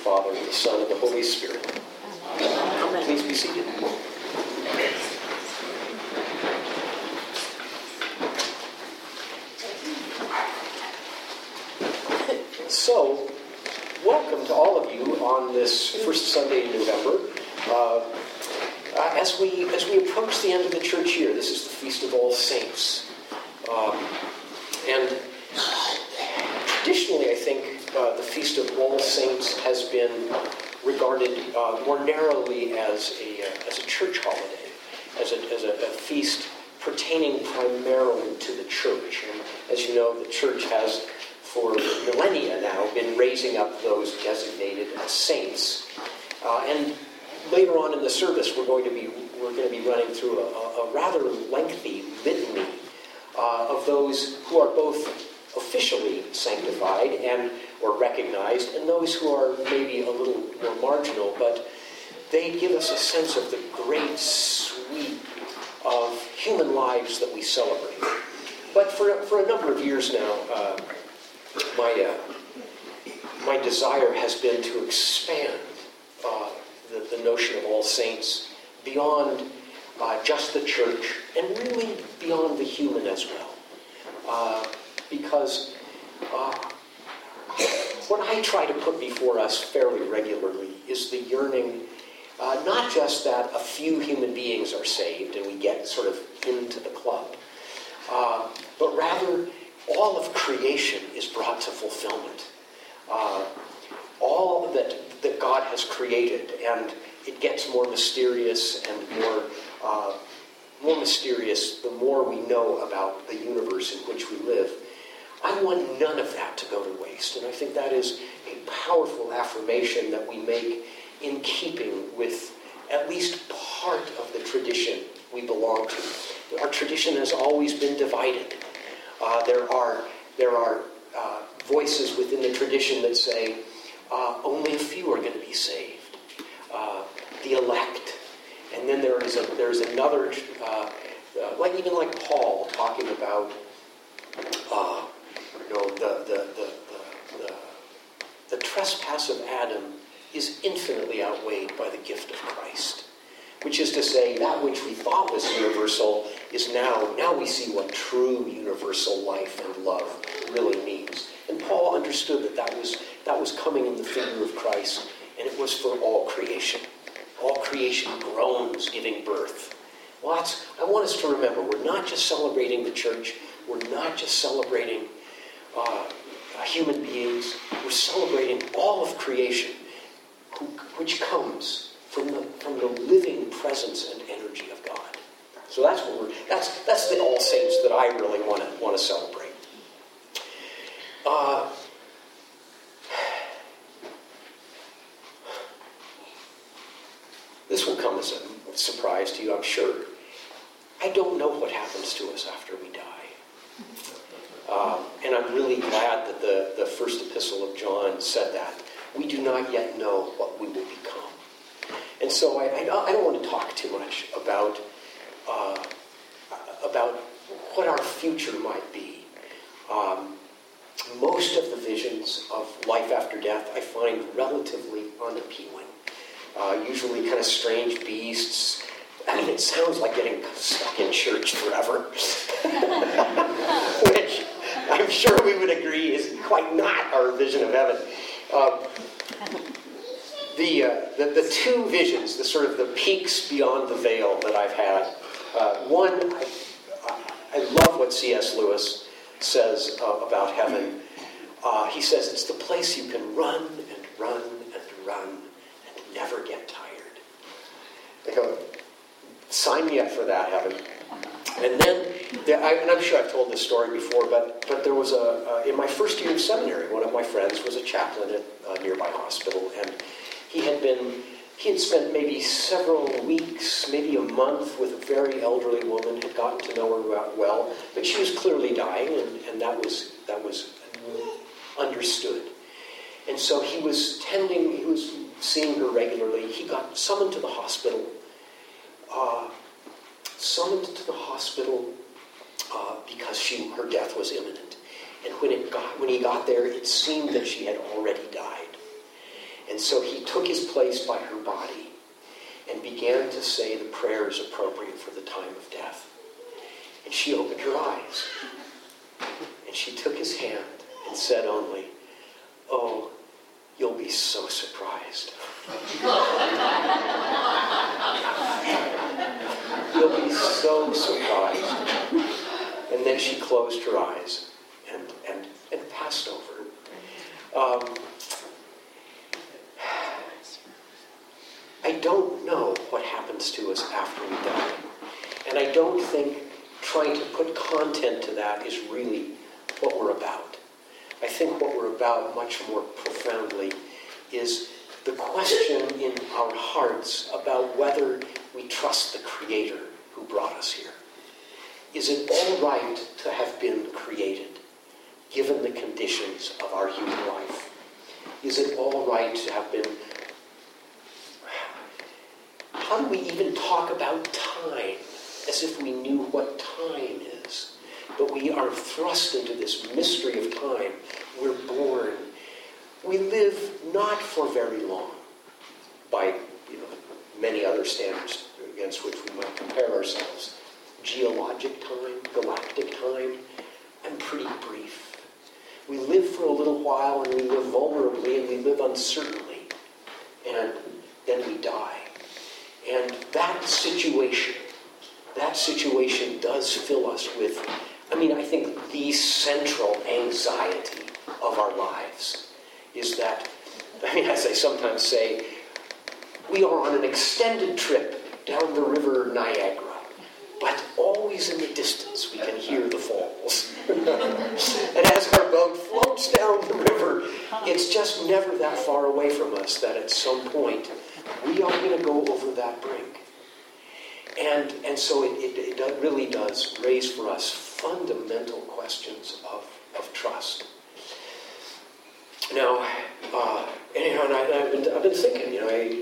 Father, and the Son, and the Holy Spirit. Amen. Please be seated. So, welcome to all of you on this first Sunday in November. As we approach the end of the church year, this is the Feast of All Saints. And traditionally, I think the Feast of All Saints has been regarded more narrowly as a church holiday, as a feast pertaining primarily to the church. And as you know, the church has, for millennia now, been raising up those designated as saints. And later on in the service, we're going to be running through a rather lengthy litany of those who are both officially sanctified or recognized, and those who are maybe a little more marginal, but they give us a sense of the great sweep of human lives that we celebrate. But for a number of years now, my desire has been to expand the notion of all saints beyond just the church, and really beyond the human as well. Because what I try to put before us fairly regularly is the yearning, not just that a few human beings are saved and we get sort of into the club, but rather all of creation is brought to fulfillment. All that God has created, and it gets more mysterious and more mysterious the more we know about the universe in which we live. I want none of that to go to waste, and I think that is a powerful affirmation that we make in keeping with at least part of the tradition we belong to. Our tradition has always been divided. There are voices within the tradition that say only a few are going to be saved, the elect, and then there's another, like Paul talking about the trespass of Adam is infinitely outweighed by the gift of Christ. Which is to say, that which we thought was universal is now we see what true universal life and love really means. And Paul understood that was coming in the figure of Christ, and it was for all creation. All creation groans, giving birth. Well, I want us to remember, we're not just celebrating the church, we're not just celebrating human beings, we're celebrating all of creation, which comes from the living presence and energy of God. So that's the All Saints that I really want to celebrate. This will come as a surprise to you, I'm sure. I don't know what happens to us after we die. And I'm really glad that the first epistle of John said that. We do not yet know what we will become. And so I don't want to talk too much about what our future might be. Most of the visions of life after death I find relatively unappealing. Usually kind of strange beasts. I mean, it sounds like getting stuck in church forever. Which I'm sure we would agree is quite not our vision of heaven. The two visions, the sort of the peaks beyond the veil that I've had. One, I love what C.S. Lewis says about heaven. He says it's the place you can run and run and run and never get tired. I go, sign me up for that, heaven. And then, and I'm sure I've told this story before, but there was in my first year of seminary, one of my friends was a chaplain at a nearby hospital, and he had spent maybe several weeks, maybe a month with a very elderly woman, had gotten to know her well, but she was clearly dying, and that was understood. And so he was seeing her regularly. He got summoned to the hospital. Because her death was imminent. And when he got there, it seemed that she had already died. And so he took his place by her body and began to say the prayers appropriate for the time of death. And she opened her eyes. And she took his hand and said only, "Oh, you'll be so surprised." You'll be so surprised. And then she closed her eyes and passed over. I don't know what happens to us after we die. And I don't think trying to put content to that is really what we're about. I think what we're about much more profoundly is the question in our hearts about whether we trust the Creator who brought us here. Is it all right to have been created, given the conditions of our human life? Is it all right to have been... How do we even talk about time as if we knew what time is? But we are thrust into this mystery of time. We're born. We live not for very long by many other standards against which we might compare ourselves. Geologic time, galactic time, and pretty brief. We live for a little while, and we live vulnerably, and we live uncertainly. And then we die. And that situation does fill us with, I think the central anxiety of our lives is that, as I sometimes say, we are on an extended trip down the river Niagara, but always in the distance we can hear the falls. And as our boat floats down the river, it's just never that far away from us that at some point we are going to go over that brink. And so it really does raise for us fundamental questions of trust. Now, I've been thinking,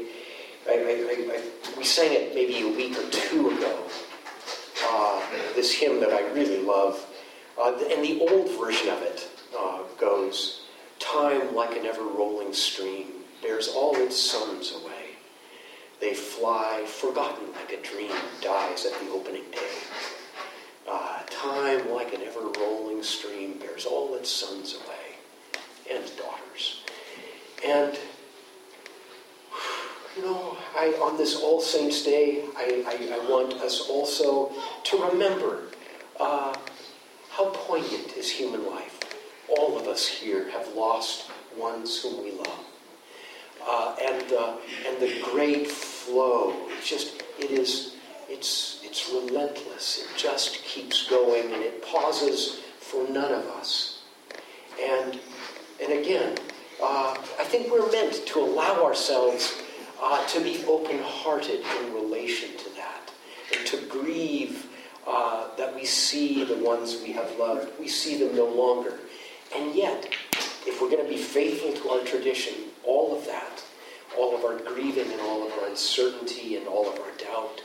we sang it maybe a week or two ago, this hymn that I really love. And the old version of it goes, "Time, like an ever-rolling stream, bears all its sons away. They fly, forgotten like a dream, dies at the opening day. Time, like an ever-rolling stream, bears all its sons away, and daughters." And, on this All Saints' Day, I want us also to remember how poignant is human life. All of us here have lost ones whom we love. And the great flow, it's relentless. It just keeps going, and it pauses for none of us. And again, I think we're meant to allow ourselves to be open-hearted in relation to that, and to grieve that we see the ones we have loved. We see them no longer. And yet, if we're going to be faithful to our tradition, all of that, all of our grieving and all of our uncertainty and all of our doubt,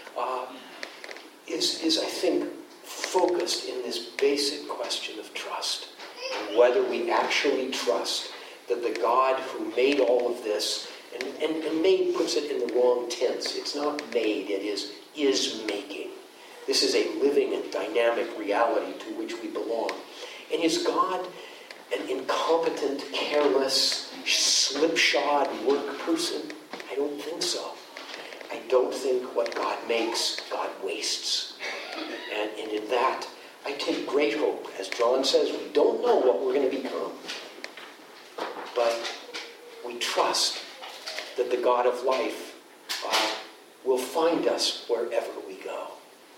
is I think, focused in this basic question of trust. And whether we actually trust that the God who made all of this, and made puts it in the wrong tense. It's not made, it is making. This is a living and dynamic reality to which we belong. And is God an incompetent, careless, slipshod work person? I don't think so. I don't think what God makes, God wastes. And in that, I take great hope. As John says, we don't know what we're going to become. But we trust that the God of life will find us wherever we go.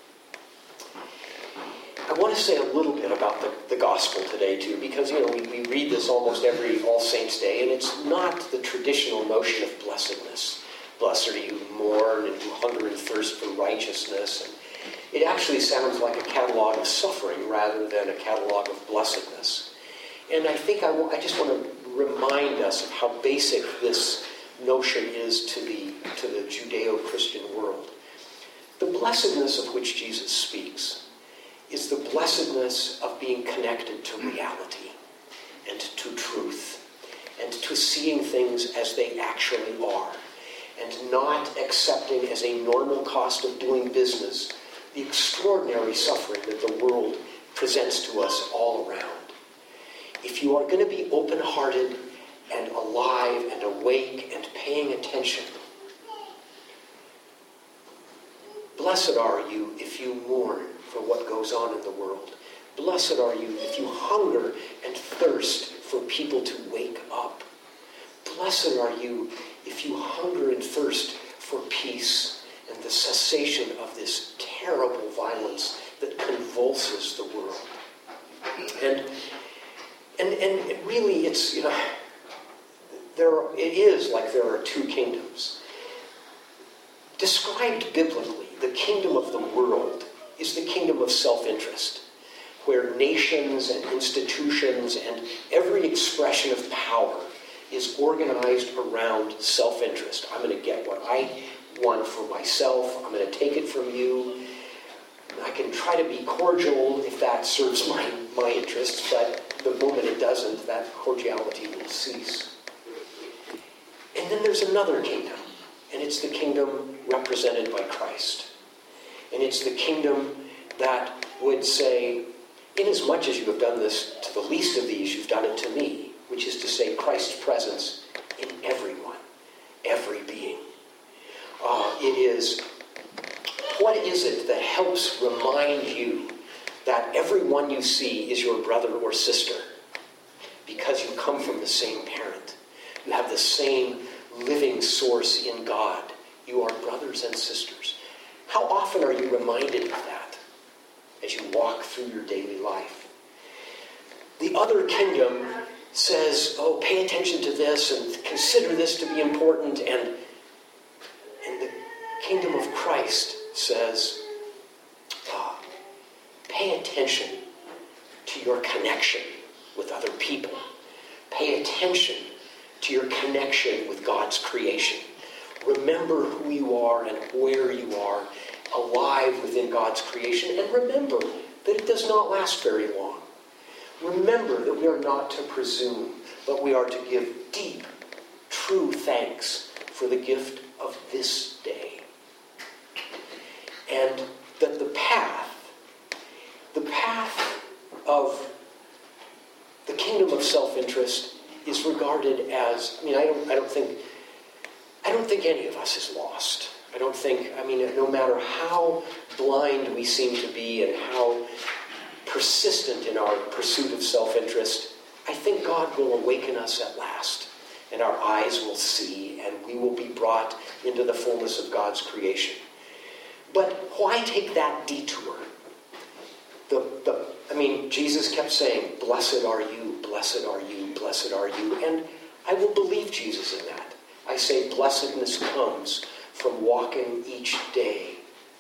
I want to say a little bit about the gospel today, too, because, we read this almost every All Saints' Day, and it's not the traditional notion of blessedness. Blessed are you who mourn and who hunger and thirst for righteousness. And it actually sounds like a catalog of suffering rather than a catalog of blessedness. And I think I just want to remind us of how basic this notion is to the Judeo-Christian world. The blessedness of which Jesus speaks is the blessedness of being connected to reality and to truth and to seeing things as they actually are, and not accepting as a normal cost of doing business the extraordinary suffering that the world presents to us all around. If you are going to be open-hearted and alive and awake and paying attention, blessed are you if you mourn for what goes on in the world. Blessed are you if you hunger and thirst for people to wake up. Blessed are you if you hunger and thirst for peace and the cessation of this terrible violence that convulses the world. And really, it's, it is like there are two kingdoms. Described biblically, the kingdom of the world is the kingdom of self-interest, where nations and institutions and every expression of power is organized around self-interest. I'm going to get what I want for myself. I'm going to take it from you. I can try to be cordial if that serves my interests, but the moment it doesn't, that cordiality will cease. And then there's another kingdom, and it's the kingdom represented by Christ. And it's the kingdom that would say, inasmuch as you have done this to the least of these, you've done it to me, which is to say Christ's presence in everyone, every being. It is, what is it that helps remind you that everyone you see is your brother or sister? Because you come from the same parent. You have the same living source in God. You are brothers and sisters. How often are you reminded of that as you walk through your daily life? The other kingdom says, oh, pay attention to this and consider this to be important. And the kingdom of Christ says, pay attention to your connection with other people. Pay attention to your connection with God's creation. Remember who you are and where you are, alive within God's creation. And remember that it does not last very long. Remember that we are not to presume, but we are to give deep, true thanks for the gift of this day. And that the path of the kingdom of self-interest is regarded as, I don't think any of us is lost. No matter how blind we seem to be and how persistent in our pursuit of self-interest, I think God will awaken us at last, and our eyes will see, and we will be brought into the fullness of God's creation. But why take that detour? Jesus kept saying, blessed are you, blessed are you, blessed are you, and I will believe Jesus in that. I say blessedness comes from walking each day,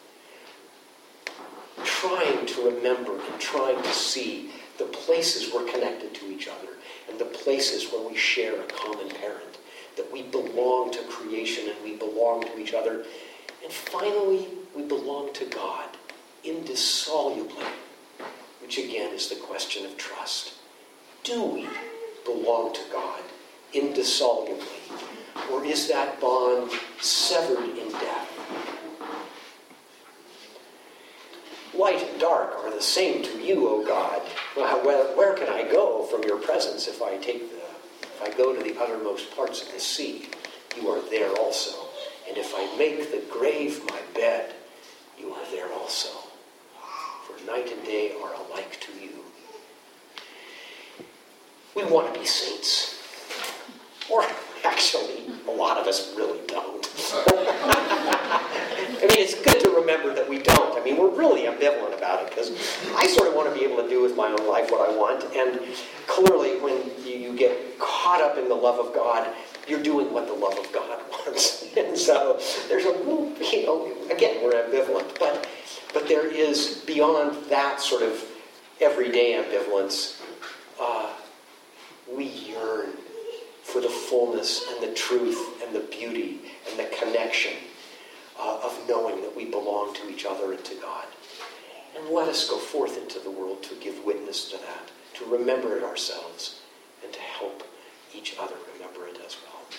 trying to remember and trying to see the places we're connected to each other and the places where we share a common parent, that we belong to creation and we belong to each other. And finally, we belong to God indissolubly, which again is the question of trust. Do we belong to God indissolubly? Or is that bond severed in death? Light and dark are the same to you, O God. Where can I go from your presence if I go to the uttermost parts of the sea? You are there also. And if I make the grave my bed, you are there also. For night and day are alike to you. We want to be saints. Or actually, a lot of us really don't. It's good to remember that we don't. We're really ambivalent about it, because I sort of want to be able to do with my own life what I want, and clearly when you get caught up in the love of God, you're doing what the love of God wants. And so there's again, we're ambivalent, but there is, beyond that sort of everyday ambivalence, we yearn for the fullness and the truth and the beauty and the connection of knowing that we belong to each other and to God. And let us go forth into the world to give witness to that, to remember it ourselves, and to help each other remember it as well.